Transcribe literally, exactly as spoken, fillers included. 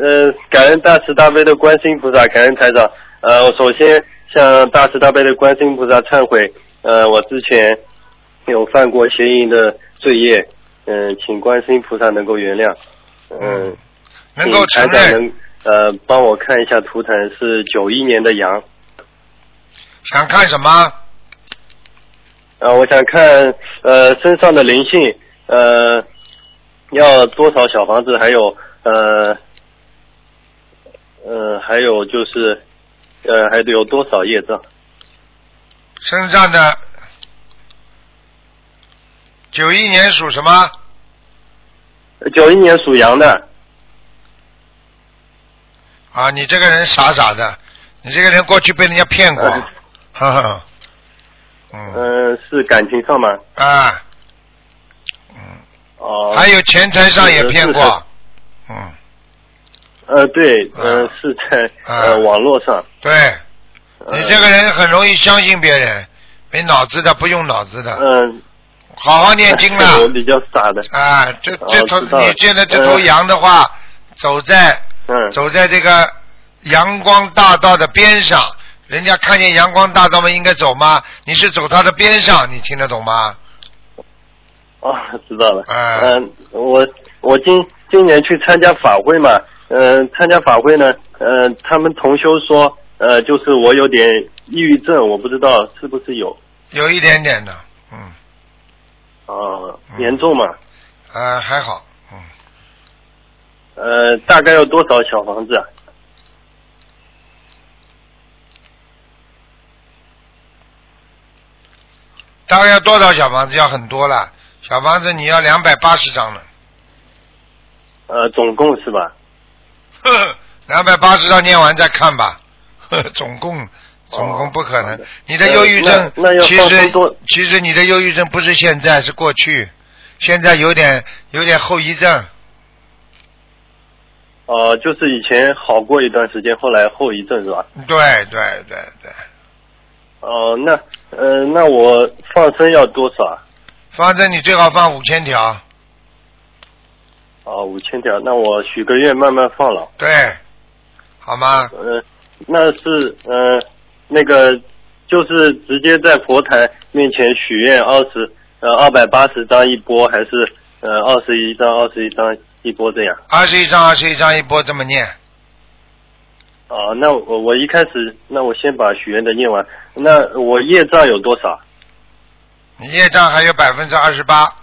呃，感恩大慈大悲的观世音菩萨，感恩台长。呃，我首先向大慈大悲的观世音菩萨忏悔，呃，我之前有犯过邪淫的罪业，嗯、呃，请观世音菩萨能够原谅。嗯、呃， 能够承台长认。 能呃帮我看一下图腾，是九一年的羊。 想看什么？ 呃，我想看呃身上的灵性，呃，要多少小房子，还有呃呃还有就是呃还得有多少业障？ 身上的九一年属什么？ 九一年属羊的。 啊，你这个人傻傻的，你这个人过去被人家骗过， 呃、 哈哈。 嗯、呃，是感情上吗？ 啊，嗯， 哦、呃， 还有钱财上也骗过，嗯， 呃，对，呃，啊、是在呃、啊、网络上。 对，你这个人很容易相信别人，没脑子的，不用脑子的。 嗯。 好好念经了。 我比较傻的。 啊，这这头、 哦、 你现在这头羊的话，呃、走在嗯走在这个阳光大道的边上。人家看见阳光大道嘛，应该走吗？你是走它的边上，你听得懂吗？ 哦，知道了。 嗯、 呃，我我今今年去参加法会嘛，嗯、呃，参加法会呢，呃，他们同修说，呃，就是我有点抑郁症，我不知道是不是有。 有一点点的，嗯。 哦、呃，严重吗？ 呃，还好，嗯。 呃，大概要多少小房子啊？ 大概要多少小房子？要很多了，小房子你要两百八十张了。 呃，总共是吧？ 呵，两百八十张念完再看吧。呵，总共总共不可能。 哦、 你的忧郁症， 呃、那, 那要其实其实你的忧郁症不是现在，是过去，现在有点有点后遗症。 哦、呃，就是以前好过一段时间，后来后遗症是吧？ 对对对对。 哦、呃，那呃，那我放生要多少啊？ 放生你最好放五千条。 哦，五千条，那我许个愿慢慢放了。 对，好吗？ 呃，那是呃那个就是直接在佛台面前许愿二十呃二百八十张一波，还是呃二十一张二十一张一波这样？ 二十一张二十一张一波这么念。 哦，那我我一开始，那我先把许愿的念完。那我业障有多少？ 你业障还有百分之二十八。